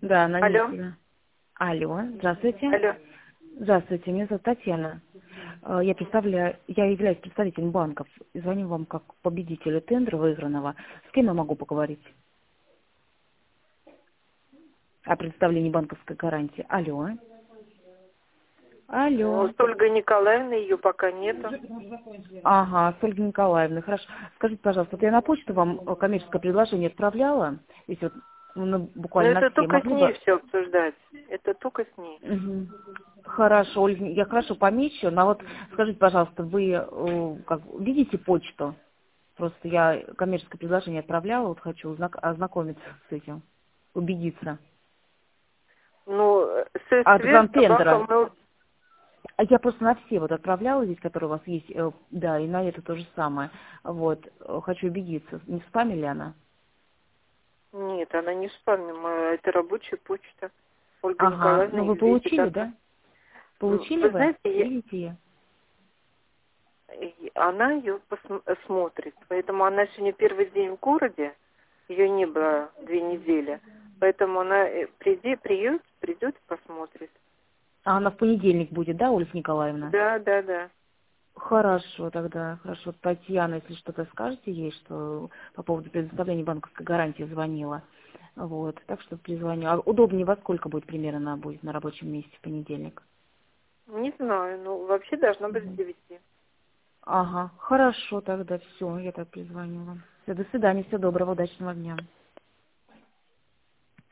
Да, на Алло, месте. Алло, здравствуйте. алло. Здравствуйте, меня зовут Татьяна. Я являюсь представителем банков. И звоню вам как победителю тендера выигранного. С кем я могу поговорить о предоставлении банковской гарантии? Алло. Ну, Алло. с Ольгой Николаевной ее пока нету. Ага, с Ольгой Николаевной. Хорошо. Скажите, пожалуйста, вот я на почту вам коммерческое предложение отправляла, если вот Но буквально на это все. только с Могли бы... ней все обсуждать. Это только с ней. Мгм. Хорошо, Ольга, я хорошо помечу, но вот скажите, пожалуйста, вы как, видите почту? Просто я коммерческое предложение отправляла, вот хочу ознакомиться с этим, убедиться. Ну, с От Светбанком Грантендера. мы... А я просто на все вот отправляла здесь, которые у вас есть, да, и на это то же самое. Вот, хочу убедиться, не в спаме ли она? Нет, она не спамима, это рабочая почта. Ольга Ага, Николаевна ну вы ее видит. получили, да? Получили Вы вы? знаете, Видите ее? она ее смотрит. Поэтому она сегодня первый день в городе. Ее не было 2 недели. Поэтому она придет и посмотрит. А она в понедельник будет, да, Ольга Николаевна? Да, да, да. Хорошо, тогда, хорошо. Татьяна, если что-то скажете ей, что по поводу предоставления банковской гарантии звонила. Вот, так что перезвоню. А удобнее во сколько будет примерно она будет на рабочем месте в понедельник? Не знаю, ну вообще должно быть с Мгм. 9. Ага, хорошо тогда, все, я так перезвонила. Все, до свидания, всего доброго, удачного дня.